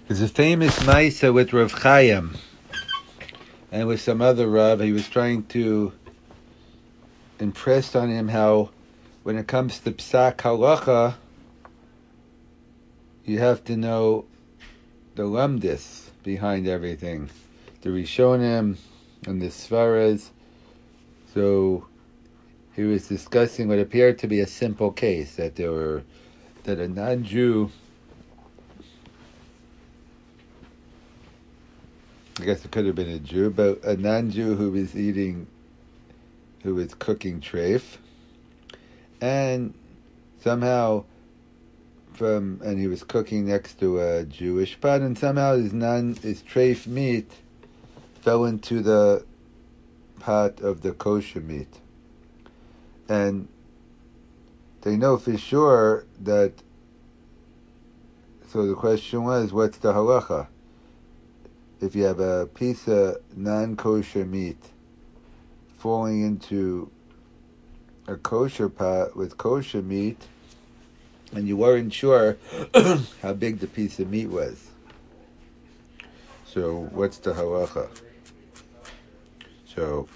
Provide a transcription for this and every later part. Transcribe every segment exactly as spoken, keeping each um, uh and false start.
There's a famous Maisa with Rav Chaim and with some other Rav. He was trying to impress on him how when it comes to Psak Halacha, you have to know the Lamdis behind everything. The Rishonim and the Svaras. So he was discussing what appeared to be a simple case, that there were that a non-Jew, I guess it could have been a Jew, but a non-Jew who was eating, who was cooking treif, and somehow from, and he was cooking next to a Jewish pot, and somehow his non, his treif meat fell into the pot of the kosher meat. And they know for sure that, so the question was, what's the halacha? If you have a piece of non-kosher meat falling into a kosher pot with kosher meat, and you weren't sure how big the piece of meat was. So what's the halacha? So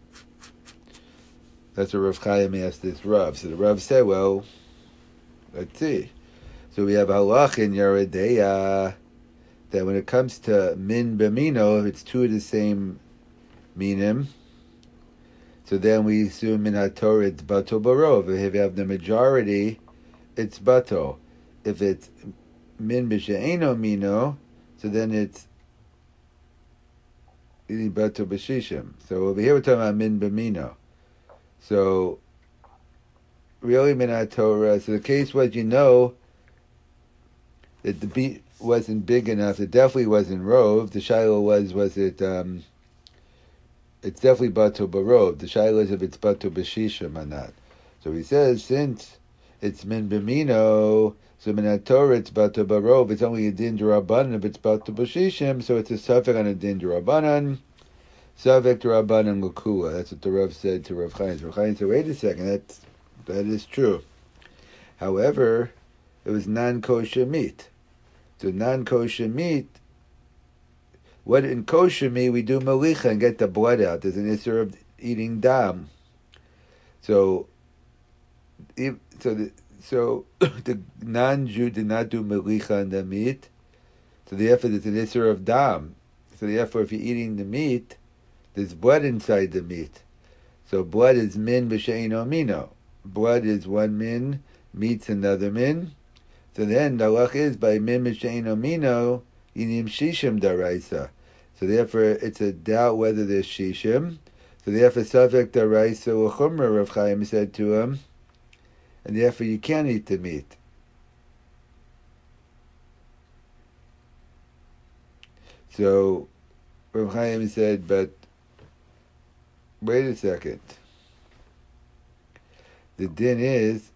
that's what Rav Chaim asked this Rav. So the Rav said, well, let's see. So we have halach in Yoreh De'ah that when it comes to min b'mino, if it's two of the same minim, so then we assume in HaTorah it's bato barov. If you have the majority, it's bato. If it's min b'she'eno mino, so then it's bato b'shishim. So over here we're talking about min b'mino. So really min HaTorah, so the case was, you know, that the beat wasn't big enough. It definitely wasn't rov. The shiloh was, was it, um, it's definitely bato barov. The shiloh is if it's bato b'shishim or not. So he says, since it's min b'mino, so min HaTorah it's bato barov. It's only a din d'Rabbanan if it's bato b'shishim, so it's a suffix on a din d'Rabbanan. Suffix d'Rabbanan l'kula. That's what the Rav said to Rav Chaim. Rav Chaim said, wait a second, that's, that is true. However, it was non-kosher meat. So non-kosher meat, what in kosher meat we do malicha and get the blood out. There's an issue of eating dam. So, if, so the so the non-Jew did not do malicha on the meat. So therefore, there's an issue of dam. So therefore, if you're eating the meat, there's blood inside the meat. So blood is min b'she'eno mino. Blood is one min, meat's another min. So then the halach is by min b'she'eno mino yinim shishim daraisa. So therefore it's a doubt whether there's shishim. So therefore suffix daraisa l'chumra, Rav Chaim said to him, and therefore you can't eat the meat. So Rav Chaim said, but wait a second. The din is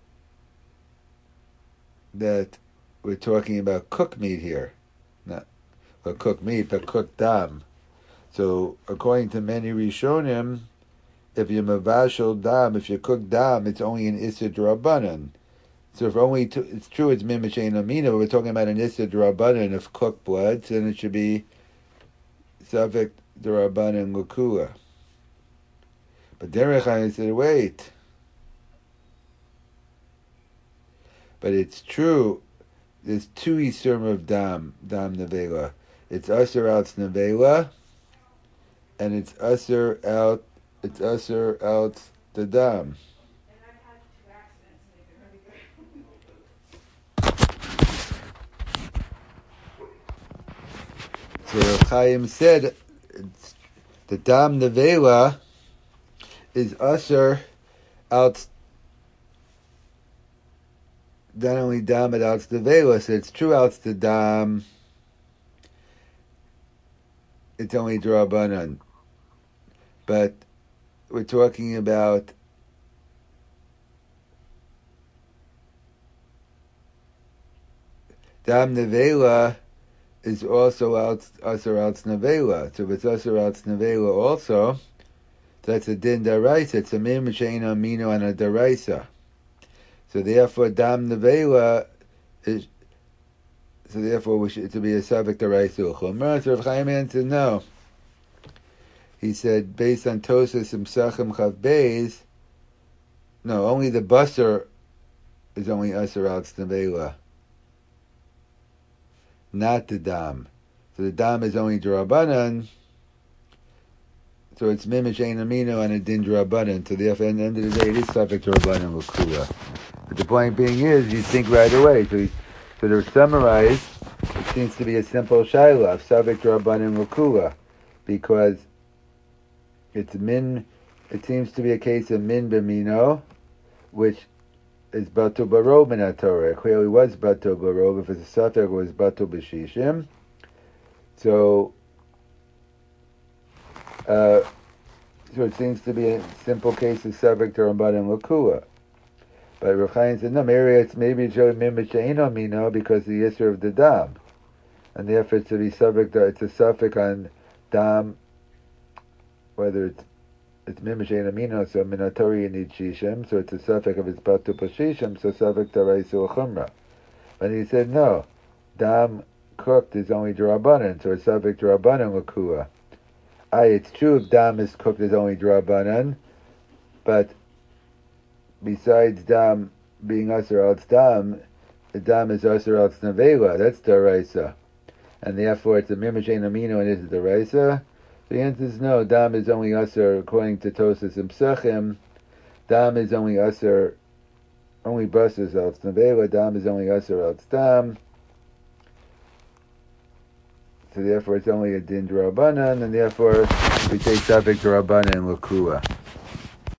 that we're talking about cooked meat here. Not well, cooked meat, but cooked dam. So according to many Rishonim, if you're mavashal dam, if you cook dam, it's only an issur d'Rabbanan. So if only two, it's true it's min b'she'eno mino, but we're talking about an issur d'Rabbanan of cooked blood, so then it should be suffix d'Rabbanan l'kula. But Derech Chaim said, wait. But it's true, there's two isurim of dam, dam nevela. It's usher out nevela, and it's usher out, it's usher out the dam. So Rav Chaim said, it's, the dam nevela is usher out not only dam but out the vela. So it's true out the dam. It's only d'Rabbanan. But we're talking about dam nevela is also out usher out nevela. So if it's usher out nevela also, that's a din daraisa. It's a min b'she'eno mino and a daraisa. So therefore, dam nevela is So therefore, we should to be a Savik Daraisa Chumra. So Rav Chaim answered no. He said based on Tosas and Psachim Chav Beis, no, only the Basar is only Asar Al Tzneveila, not the Dam. So the Dam is only Durabanan. So it's Mimish Ein Amino and a Din Durabanan. So therefore, at the end of the day, it is Savik Durabanan L'Kula. But the point being is, you think right away. So, he, so to summarize, it seems to be a simple Shaila of Savik Durabanan L'Kula, because it's min. It seems to be a case of min b'mino, which is Batul Barov in Torah. It clearly was Batul Barov. If it's a Safek, it was Batul B'Shishim. So, uh, so it seems to be a simple case of Savik Durabanan L'Kula. But Rav Chaim said, no, maybe it's maybe it's really Mimish Eino Mino because of the Yisr of the Dam. And therefore it's to be Savik, it's a Safek on Dam, whether it's it's Mimish Eino Mino, so Minatori you need Shishim, so it's a Safek of its Batu Shishim, so Savik Daraisu Chumra. But he said, no, Dam cooked is only Durabanan, so it's Savik Durabanan L'Kula. Aye, it's true if Dam is cooked is only Durabanan, but besides Dam being Asar Al Dam, the Dam is Asar Al Nevela, that's Daraisa. And therefore it's a Mimish Ein Amino and it's Daraisa. So the answer is no, Dam is only Asar, according to Tosas and Psachim, Dam is only Asar, only Basas Al Nevela, Dam is only Asar Al Dam. So therefore it's only a Din Durabanan, and therefore we take Savik Durabanan L'Kula.